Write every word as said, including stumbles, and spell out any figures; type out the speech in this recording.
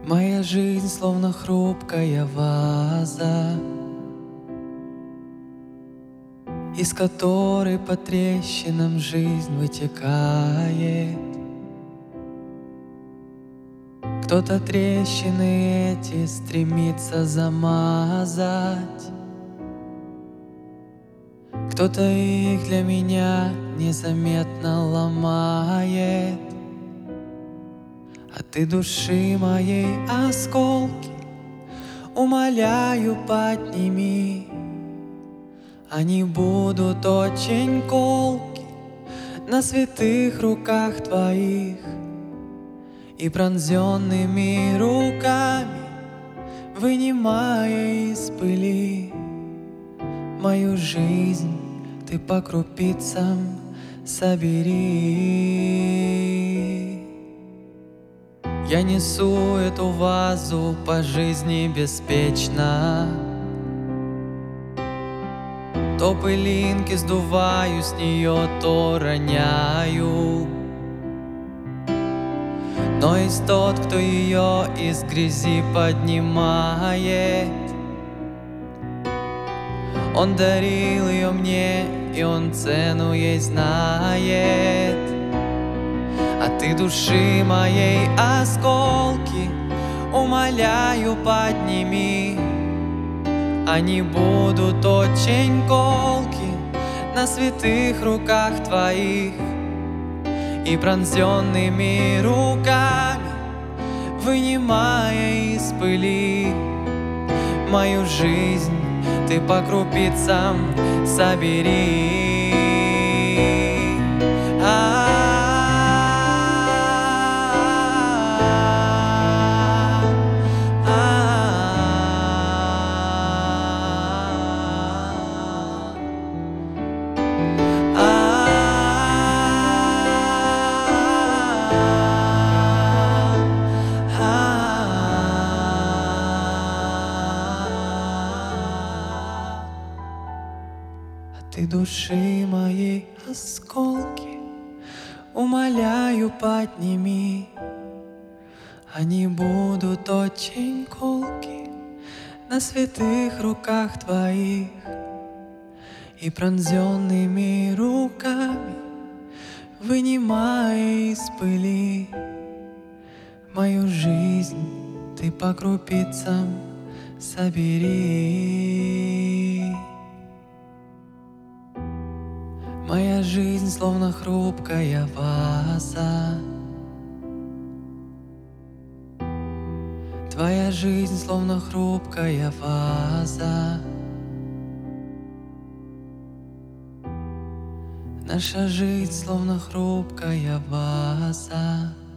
Моя жизнь словно хрупкая ваза, из которой по трещинам жизнь вытекает. Кто-то трещины эти стремится замазать, кто-то их для меня незаметно ломает. А ты души моей осколки, умоляю, подними. Они будут очень колки на святых руках твоих, и пронзенными руками, вынимая из пыли мою жизнь, ты по крупицам собери. Я несу эту вазу по жизни беспечно, то пылинки сдуваю с нее, то роняю. Но есть тот, кто ее из грязи поднимает. Он дарил ее мне, и он цену ей знает. А ты души моей осколки, умоляю, подними. Они будут очень колки на святых руках твоих, и пронзенными руками, вынимая из пыли мою жизнь, ты по крупицам собери. Ты души моей осколки, умоляю, подними. Они будут очень колки на святых руках твоих, и пронзенными руками, вынимая из пыли мою жизнь, ты по крупицам собери. Моя жизнь словно хрупкая ваза, твоя жизнь словно хрупкая ваза, наша жизнь словно хрупкая ваза.